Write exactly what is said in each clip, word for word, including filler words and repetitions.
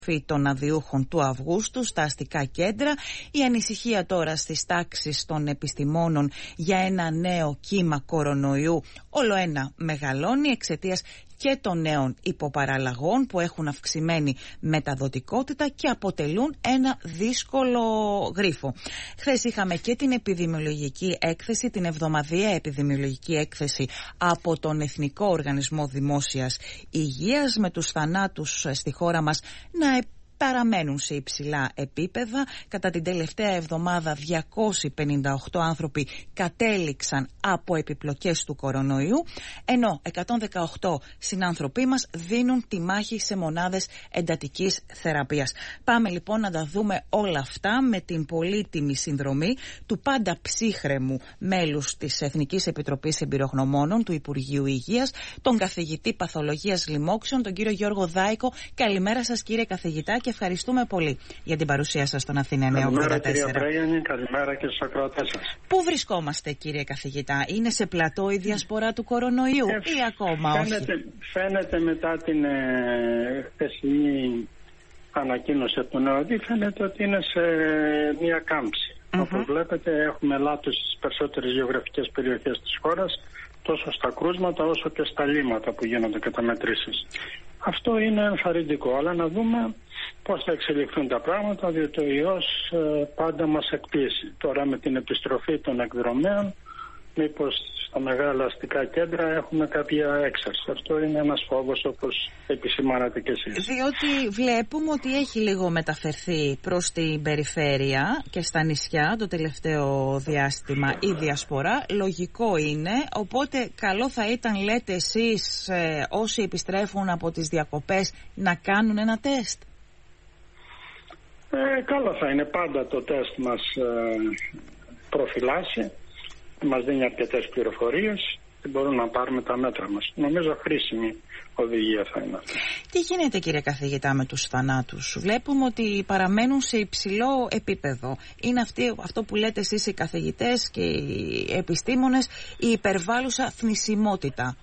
των αδειούχων του Αυγούστου στα αστικά κέντρα. Η ανησυχία τώρα στις τάξεις των επιστημόνων για ένα νέο κύμα κορονοϊού όλο ένα μεγαλώνει εξαιτίας και των νέων υποπαραλλαγών που έχουν αυξημένη μεταδοτικότητα και αποτελούν ένα δύσκολο γρίφο. Χθες είχαμε και την επιδημιολογική έκθεση, την εβδομαδιαία επιδημιολογική έκθεση από τον Εθνικό Οργανισμό Δημόσιας Υγείας, με τους θανάτους στη χώρα μας να παραμένουν σε υψηλά επίπεδα. Κατά την τελευταία εβδομάδα διακόσιοι πενήντα οκτώ άνθρωποι κατέληξαν από επιπλοκές του κορονοϊού, ενώ εκατόν δεκαοκτώ συνάνθρωποι μας δίνουν τη μάχη σε μονάδες εντατικής θεραπείας. Πάμε λοιπόν να τα δούμε όλα αυτά με την πολύτιμη συνδρομή του πάντα ψύχρεμου μέλους της Εθνικής Επιτροπής Εμπειρογνωμόνων του Υπουργείου Υγείας, τον καθηγητή Παθολογίας Λοιμόξεων, τον κύριο Γιώργο Δάικο. Καλημέρα σας, κύριε καθηγητά, και ευχαριστούμε πολύ για την παρουσία σας στον Αθήνα εννιακόσια ογδόντα τέσσερα. Καλημέρα, κυρία Μπρέιανη, καλημέρα και στους ακροατές σας. Πού βρισκόμαστε, κύριε καθηγητά, είναι σε πλατό η διασπορά του κορονοϊού ε, ή ακόμα φαίνεται, όχι? Φαίνεται μετά την ε, χθεσινή ανακοίνωση από τον ΕΟΔΗ, φαίνεται ότι είναι σε μια κάμψη. Mm-hmm. Όπως βλέπετε, έχουμε λάτους στις περισσότερες γεωγραφικές περιοχές της χώρας, τόσο στα κρούσματα όσο και στα λίμματα που γίνονται καταμετρήσεις. Αυτό είναι ενθαρρυντικό, αλλά να δούμε πώς θα εξελιχθούν τα πράγματα, διότι ο ιός ε, πάντα μας εκπίεσει. Τώρα με την επιστροφή των εκδρομέων, μήπως στα μεγάλα αστικά κέντρα έχουμε κάποια έξαρση. Αυτό είναι ένας φόβος, όπως επισημάνατε και εσείς. Διότι βλέπουμε ότι έχει λίγο μεταφερθεί προς την περιφέρεια και στα νησιά το τελευταίο διάστημα η διασπορά. Λογικό είναι, οπότε καλό θα ήταν, λέτε εσείς, ε, όσοι επιστρέφουν από τις διακοπές να κάνουν ένα τεστ. Ε, καλό θα είναι, πάντα το τεστ μας ε, προφυλάσσει, μας δίνει αρκετές πληροφορίες και μπορούμε να πάρουμε τα μέτρα μας. Νομίζω χρήσιμη οδηγία θα είναι αυτή. Τι γίνεται, κύριε καθηγητά, με τους θανάτους? Βλέπουμε ότι παραμένουν σε υψηλό επίπεδο. Είναι αυτή, αυτό που λέτε εσείς οι καθηγητές και οι επιστήμονες, η υπερβάλλουσα θνησιμότητα.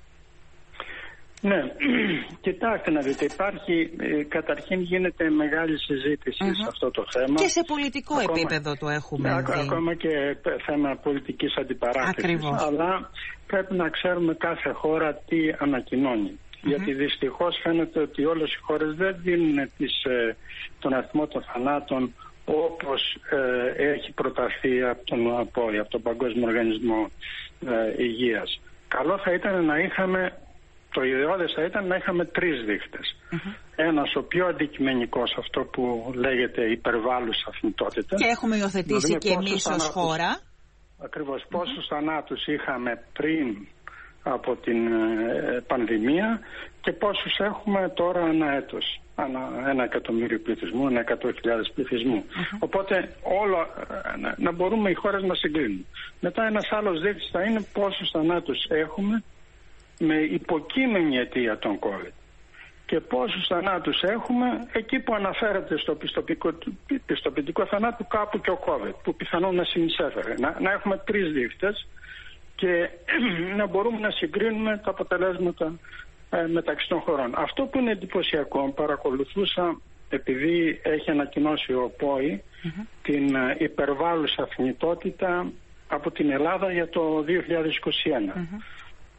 Ναι, κοιτάξτε να δείτε, υπάρχει, ε, καταρχήν γίνεται μεγάλη συζήτηση uh-huh. σε αυτό το θέμα. Και σε πολιτικό ακόμα, επίπεδο το έχουμε ναι, δει. Ακόμα και θέμα πολιτικής αντιπαράθεσης. Ακριβώς. Αλλά πρέπει να ξέρουμε κάθε χώρα τι ανακοινώνει. Uh-huh. Γιατί δυστυχώς φαίνεται ότι όλες οι χώρες δεν δίνουν τις, ε, τον αριθμό των θανάτων όπως ε, έχει προταθεί από τον, από, από τον Παγκόσμιο Οργανισμό ε, Υγείας. Καλό θα ήταν να είχαμε... Το ιδεώδες θα ήταν να είχαμε τρεις δείχτες. Mm-hmm. Ένας ο πιο αντικειμενικός, αυτό που λέγεται υπερβάλλουσα θνητότητα. Και έχουμε υιοθετήσει και εμείς ως χώρα. Ακριβώς. Mm-hmm. Πόσους θανάτους είχαμε πριν από την ε, πανδημία και πόσους έχουμε τώρα ανά έτος. Ένα, ένα εκατομμύριο πληθυσμού, ένα εκατό χιλιάδες πληθυσμού. Mm-hmm. Οπότε όλο, να, να μπορούμε οι χώρες να συγκρίνουν. Μετά ένας άλλος δείκτης θα είναι πόσους θανάτους έχουμε με υποκείμενη αιτία των COVID και πόσους θανάτους έχουμε εκεί που αναφέρεται στο πιστοποιητικό, πιστοποιητικό θανάτου κάπου και ο COVID, που πιθανόν να συνεισέφερε. Να, να έχουμε τρεις δείκτες και να μπορούμε να συγκρίνουμε τα αποτελέσματα ε, μεταξύ των χωρών. Αυτό που είναι εντυπωσιακό, παρακολουθούσα, επειδή έχει ανακοινώσει ο ΠΟΗ mm-hmm. την ε, υπερβάλλουσα θνητότητα από την Ελλάδα για το δύο χιλιάδες είκοσι ένα. Mm-hmm.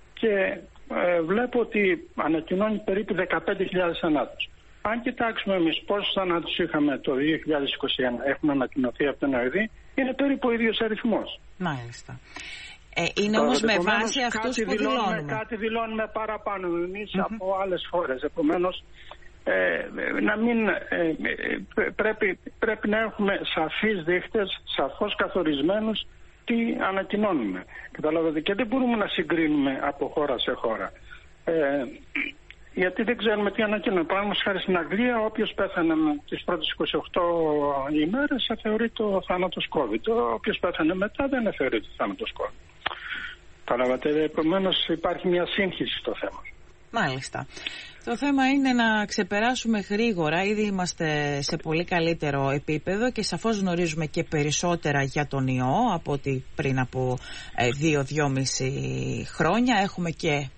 Και ε, βλέπω ότι ανακοινώνει περίπου δεκαπέντε χιλιάδες θανάτους. Αν κοιτάξουμε εμείς πόσους θανάτους είχαμε το δύο χιλιάδες είκοσι ένα, έχουμε ανακοινωθεί από τον ΕΟΔΗ, είναι περίπου ο ίδιος αριθμός. Μάλιστα. Ε, είναι όμως με βάση αυτούς που δηλώνουμε. δηλώνουμε. Κάτι δηλώνουμε παραπάνω εμείς mm-hmm. από άλλες χώρες. Επομένως, ε, να μην, ε, πρέπει, πρέπει να έχουμε σαφείς δείχτες, σαφώς καθορισμένους, τι ανακοινώνουμε. Καταλάβατε, και δεν μπορούμε να συγκρίνουμε από χώρα σε χώρα. Ε, γιατί δεν ξέρουμε τι ανακοινώνουμε. Παραδείγματος χάρη στην Αγγλία, όποιος πέθανε τις πρώτες είκοσι οκτώ ημέρες θα θεωρεί το θάνατος COVID. Όποιος πέθανε μετά δεν θεωρεί το θάνατος COVID. Καταλάβατε, επομένως υπάρχει μια σύγχυση στο θέμα. Μάλιστα. Το θέμα είναι να ξεπεράσουμε γρήγορα. Ήδη είμαστε σε πολύ καλύτερο επίπεδο και σαφώς γνωρίζουμε και περισσότερα για τον ιό από ότι πριν από δύο-δυόμιση χρόνια. Έχουμε και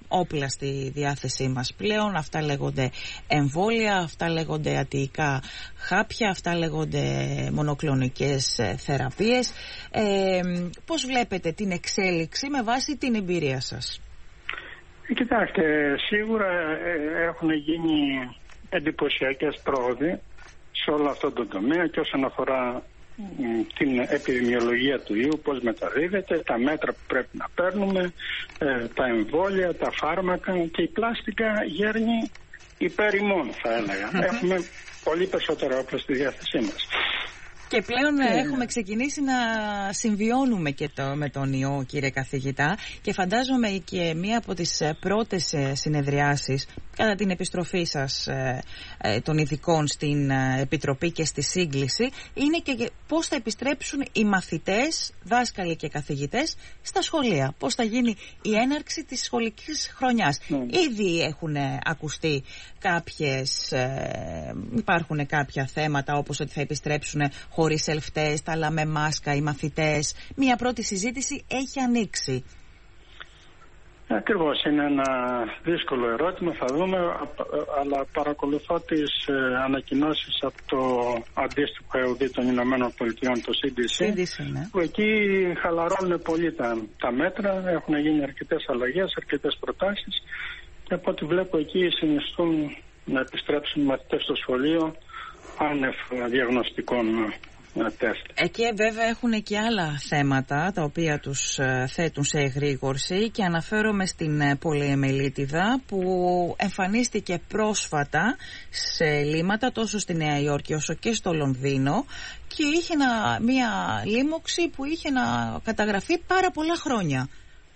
όπλα στη διάθεσή μας πλέον. Αυτά λέγονται εμβόλια, αυτά λέγονται αττιικά χάπια, αυτά λέγονται μονοκλονικές θεραπείες. Ε, πώς βλέπετε την εξέλιξη με βάση την εμπειρία σας? Κοιτάξτε, σίγουρα έχουν γίνει εντυπωσιακές πρόοδοι σε όλο αυτό το τομέα και όσον αφορά την επιδημιολογία του ιού, πώς μεταδίδεται, τα μέτρα που πρέπει να παίρνουμε, τα εμβόλια, τα φάρμακα, και η πλάστικα γέρνει υπέρ ημών, θα έλεγα. Έχουμε πολύ περισσότερα όπλα στη διάθεσή μας. Και πλέον yeah. έχουμε ξεκινήσει να συμβιώνουμε και το, με τον ιό, κύριε καθηγητά, και φαντάζομαι και μία από τις πρώτες συνεδριάσεις κατά την επιστροφή σας ε, ε, των ειδικών στην ε, Επιτροπή και στη σύγκληση είναι και πώς θα επιστρέψουν οι μαθητές, δάσκαλοι και καθηγητές στα σχολεία. Πώς θα γίνει η έναρξη της σχολικής χρονιάς. Mm. Ήδη έχουν ακουστεί κάποιες, ε, υπάρχουν κάποια θέματα όπως ότι θα επιστρέψουν χωρίς self-test αλλά με μάσκα οι μαθητές. Μία πρώτη συζήτηση έχει ανοίξει. Ακριβώς, είναι ένα δύσκολο ερώτημα, θα δούμε, αλλά παρακολουθώ τις ανακοινώσεις από το αντίστοιχο ΕΟΔ των Ηνωμένων Πολιτειών, το σι ντι σι, σι ντι σι ναι. που εκεί χαλαρώνουν πολύ τα, τα μέτρα, έχουν γίνει αρκετές αλλαγές, αρκετές προτάσεις, και από ό,τι βλέπω εκεί συνιστούν να επιστρέψουν οι μαθητές στο σχολείο άνευ διαγνωστικών τεστ. Εκεί βέβαια έχουν και άλλα θέματα τα οποία τους θέτουν σε εγρήγορση, και αναφέρομαι στην πολυεμελίτιδα που εμφανίστηκε πρόσφατα σε λίμματα τόσο στη Νέα Υόρκη όσο και στο Λονδίνο, και είχε ένα, μια λίμωξη που είχε να καταγραφεί πάρα πολλά χρόνια.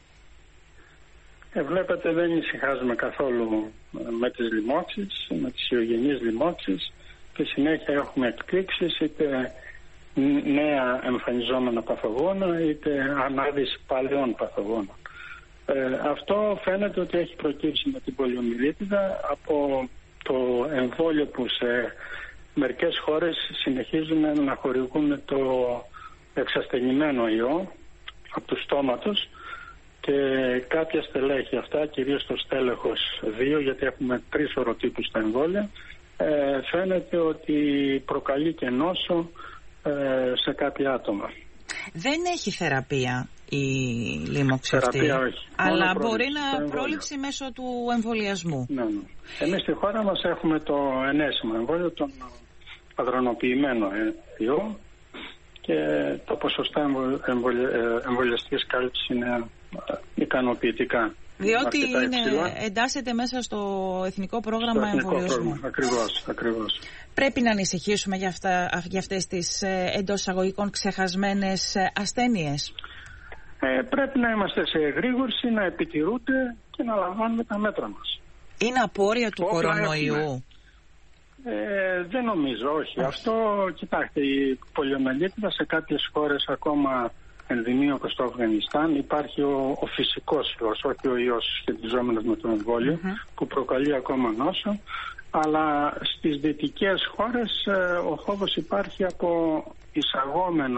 Ε, βλέπετε, δεν ησυχάζουμε καθόλου με τις λοιμώξεις, με τις ιογενείς λοιμώξεις, και συνέχεια έχουμε εκπλήξεις, είτε νέα εμφανιζόμενα παθογόνα είτε ανάδυση παλαιών παθογόνων. Ε, αυτό φαίνεται ότι έχει προκύψει με την πολυομιλίτιδα από το εμβόλιο που σε μερικές χώρες συνεχίζουν να χορηγούν το εξασθενημένο ιό από του στόματος, και κάποια στελέχη αυτά, κυρίως το στέλεχος δύο, γιατί έχουμε τρεις οροτύπους στα εμβόλια, ε, φαίνεται ότι προκαλεί και νόσο σε κάποια άτομα. Δεν έχει θεραπεία η λίμωξη αυτή, όχι. Αλλά μπορεί να πρόληψει μέσω του εμβολιασμού. Ναι, ναι. Εμείς στη χώρα μας έχουμε το ενέσιμο εμβόλιο, τον αδρανοποιημένο ιό, και το ποσοστά εμβολιαστικής κάλυψης είναι ικανοποιητικά. Διότι είναι, εντάσσεται μέσα στο εθνικό πρόγραμμα εμβολιασμού. Ακριβώς, ακριβώς. Πρέπει να ανησυχήσουμε για, αυτά, για αυτές τις εντός εισαγωγικών ξεχασμένες ασθένειες. Ε, πρέπει να είμαστε σε εγρήγορση, να επιτηρούνται και να λαμβάνουμε τα μέτρα μας. Είναι απόρρια του Όπλα κορονοϊού? Ε, δεν νομίζω, όχι. όχι. Αυτό, κοιτάξτε, η πολυομελίτιδα σε κάποιες χώρες ακόμα ενδημεί, όπως στο Αφγανιστάν, υπάρχει ο, ο φυσικός ιός, όχι ο ιός σχετιζόμενος με το εμβόλιο, mm-hmm. που προκαλεί ακόμα νόσο. Αλλά στις δυτικές χώρες ε, ο φόβος υπάρχει από εισαγόμενα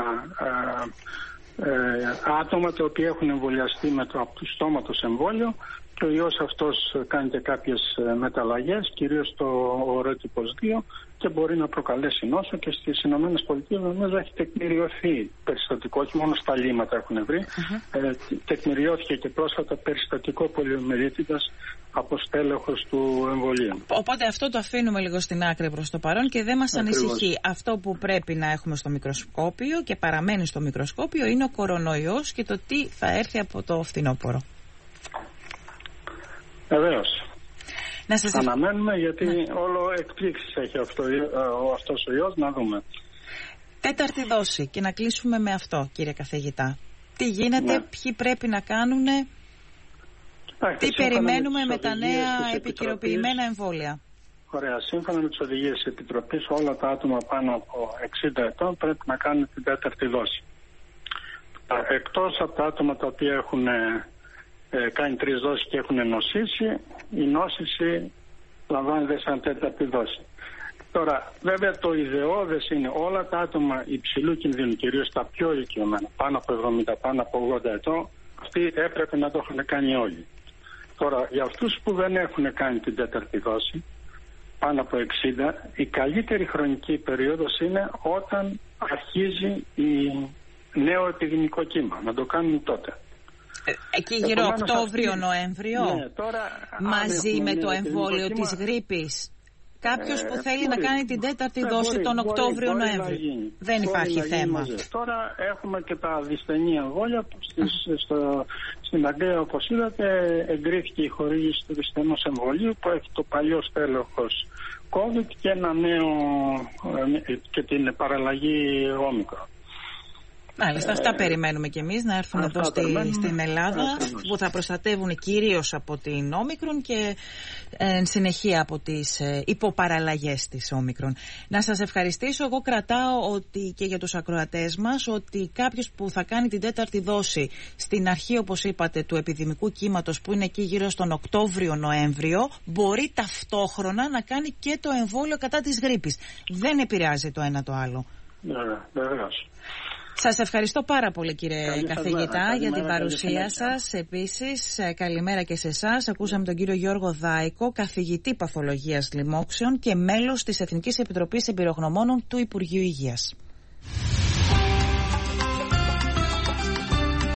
ε, ε, άτομα τα οποία έχουν εμβολιαστεί με το από του στόματος εμβόλιο, και ο ιός αυτός κάνει και κάποιες μεταλλαγές, κυρίως το ορότυπος δύο, και μπορεί να προκαλέσει νόσο, και στις Ηνωμένες Πολιτείες νομίζω έχει τεκμηριωθεί περιστατικό, όχι μόνο στα λίμματα έχουν βρει, uh-huh. ε, τεκμηριώθηκε και πρόσφατα περιστατικό πολυομελίτιδας από στέλεχος του εμβολίου. Οπότε αυτό το αφήνουμε λίγο στην άκρη προς το παρόν και δεν μας Ακριβώς. ανησυχεί. Αυτό που πρέπει να έχουμε στο μικροσκόπιο και παραμένει στο μικροσκόπιο είναι ο κορονοϊός και το τι θα έρθει από το φθινόπωρο. Βεβαίως. Να σας... Αναμένουμε, γιατί ναι. όλο εκπλήξεις έχει αυτό, ο, αυτός ο ιός, να δούμε. Τέταρτη δόση, και να κλείσουμε με αυτό, κύριε καθηγητά. Τι γίνεται, ναι. ποιοι πρέπει να κάνουν, τι περιμένουμε με, με τα νέα επικαιροποιημένα εμβόλια. Ωραία, σύμφωνα με τις οδηγίες της Επιτροπής, όλα τα άτομα πάνω από εξήντα ετών πρέπει να κάνουν την τέταρτη δόση. Εκτός από τα άτομα τα οποία έχουν Ε, κάνει τρεις δόσεις και έχουν νοσήσει, η νόσηση λαμβάνεται σαν τέταρτη δόση. Τώρα, βέβαια, το ιδεώδες είναι όλα τα άτομα υψηλού κινδύνου, κυρίως τα πιο ηλικιωμένα, πάνω από εβδομήντα, πάνω από ογδόντα ετών, αυτοί έπρεπε να το έχουν κάνει όλοι. Τώρα, για αυτούς που δεν έχουν κάνει την τέταρτη δόση, πάνω από εξήντα, η καλύτερη χρονική περίοδος είναι όταν αρχίζει η νέο επιδημικό κύμα. Να το κάνουν τότε. Εκεί γύρω Οκτώβριο-Νοέμβριο, ναι, μαζί με το εμβόλιο της γρίπης. Κάποιος που θέλει ε, να κάνει την τέταρτη ε, δόση μπορεί, τον Οκτώβριο-Νοέμβριο. Δεν μπορεί υπάρχει θέμα. Τώρα έχουμε και τα δυσθενή εμβόλια που στις, στο, στην Αγγλία, όπως είδατε, εγκρίθηκε η χορήγηση του δυσθενούς εμβολίου που έχει το παλιό στέλεχος COVID και ένα νέο και την παραλλαγή όμικρο. Μάλιστα, αυτά ε, περιμένουμε κι εμείς να έρθουν εδώ στη, στην Ελλάδα, ε, που θα προστατεύουν κυρίως από την όμικρον και ε, εν συνεχεία από τις ε, υποπαραλλαγές της όμικρον. Να σας ευχαριστήσω. Εγώ κρατάω ότι και για τους ακροατές μας ότι κάποιος που θα κάνει την τέταρτη δόση στην αρχή, όπως είπατε, του επιδημικού κύματος που είναι εκεί γύρω στον Οκτώβριο-Νοέμβριο, μπορεί ταυτόχρονα να κάνει και το εμβόλιο κατά της γρίπης. Δεν επηρεάζει το ένα το άλλο. Βεβαίως. Σας ευχαριστώ πάρα πολύ, κύριε καλή καθηγητά, μέρα, για την μέρα, παρουσία σας. Επίσης, καλημέρα και σε εσάς. Ακούσαμε τον κύριο Γιώργο Δάικο, καθηγητή παθολογίας λοιμόξεων και μέλος της Εθνικής Επιτροπής Εμπειρογνωμόνων του Υπουργείου Υγείας.